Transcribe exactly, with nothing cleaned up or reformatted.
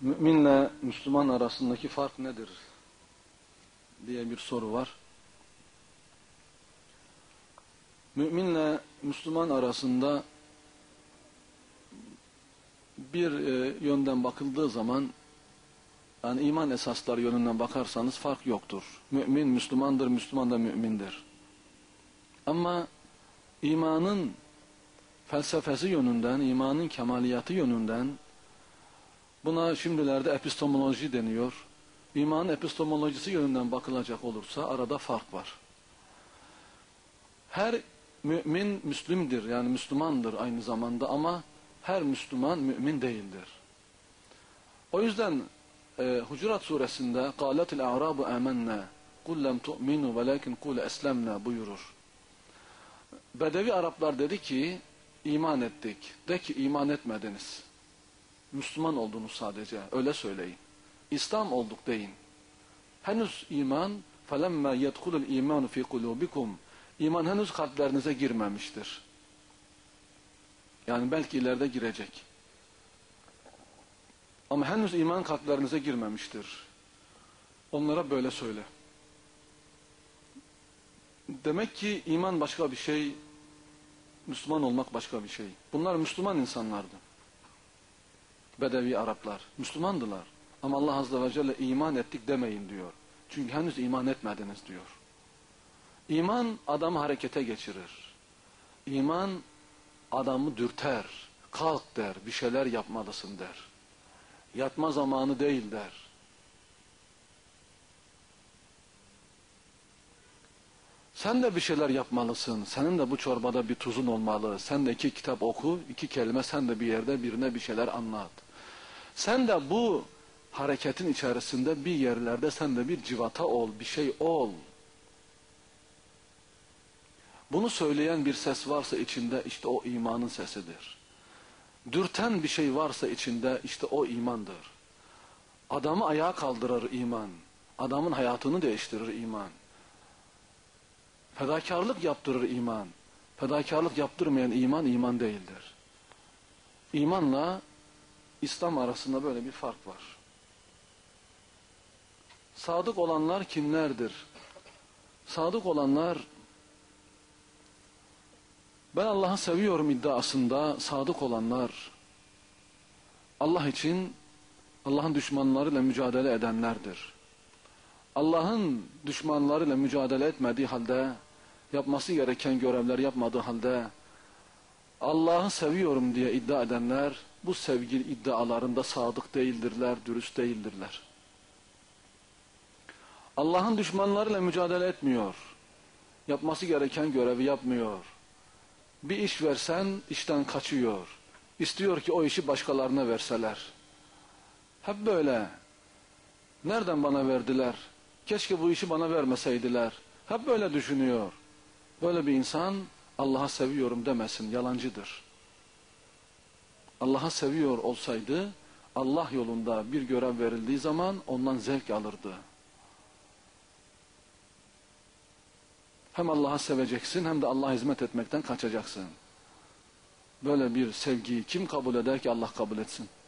Müminle Müslüman arasındaki fark nedir diye bir soru var. Müminle Müslüman arasında bir e, yönden bakıldığı zaman, yani iman esasları yönünden bakarsanız fark yoktur. Mümin Müslümandır, Müslüman da mümindir. Ama imanın felsefesi yönünden, imanın kemaliyatı yönünden, buna şimdilerde epistemoloji deniyor. İmanın epistemolojisi yönünden bakılacak olursa arada fark var. Her mümin Müslümdür, yani Müslümandır aynı zamanda, ama her Müslüman mümin değildir. O yüzden e, Hucurat suresinde قَالَتِ الْاَعْرَابُ آمَنَّا قُلْ لَمْ تُؤْمِنُوا وَلَكِنْ قُولَ أَسْلَمْنَا buyurur. Bedevi Araplar dedi ki, iman ettik. De ki iman etmediniz. Müslüman oldunuz sadece. Öyle söyleyin. İslam olduk deyin. Henüz iman فَلَمَّا يَدْخُلُ الْا۪يمَانُ ف۪ي قُلُوبِكُمْ İman henüz kalplerinize girmemiştir. Yani belki ileride girecek. Ama henüz iman kalplerinize girmemiştir. Onlara böyle söyle. Demek ki iman başka bir şey, Müslüman olmak başka bir şey. Bunlar Müslüman insanlardı. Bedevi Araplar. Müslümandılar. Ama Allah Azze ve Celle iman ettik demeyin diyor. Çünkü henüz iman etmediniz diyor. İman adamı harekete geçirir. İman adamı dürter. Kalk der, bir şeyler yapmalısın der. Yatma zamanı değil der. Sen de bir şeyler yapmalısın. Senin de bu çorbada bir tuzun olmalı. Sen de iki kitap oku, iki kelime sen de bir yerde birine bir şeyler anlat. Sen de bu hareketin içerisinde bir yerlerde sen de bir civata ol, bir şey ol. Bunu söyleyen bir ses varsa içinde, işte o imanın sesidir. Dürten bir şey varsa içinde, işte o imandır. Adamı ayağa kaldırır iman. Adamın hayatını değiştirir iman. Fedakarlık yaptırır iman. Fedakarlık yaptırmayan iman, iman değildir. İmanla İslam arasında böyle bir fark var. Sadık olanlar kimlerdir? Sadık olanlar, ben Allah'ı seviyorum iddiasında sadık olanlar, Allah için Allah'ın düşmanlarıyla mücadele edenlerdir. Allah'ın düşmanlarıyla mücadele etmediği halde, yapması gereken görevler yapmadığı halde, Allah'ı seviyorum diye iddia edenler, bu sevgi iddialarında sadık değildirler, dürüst değildirler. Allah'ın düşmanlarıyla mücadele etmiyor, yapması gereken görevi yapmıyor. Bir iş versen işten kaçıyor. İstiyor ki o işi başkalarına verseler. Hep böyle. Nereden bana verdiler? Keşke bu işi bana vermeseydiler. Hep böyle düşünüyor. Böyle bir insan Allah'a seviyorum demesin, yalancıdır. Allah'a seviyor olsaydı Allah yolunda bir görev verildiği zaman ondan zevk alırdı. Hem Allah'a seveceksin hem de Allah'a hizmet etmekten kaçacaksın. Böyle bir sevgiyi kim kabul eder ki Allah kabul etsin?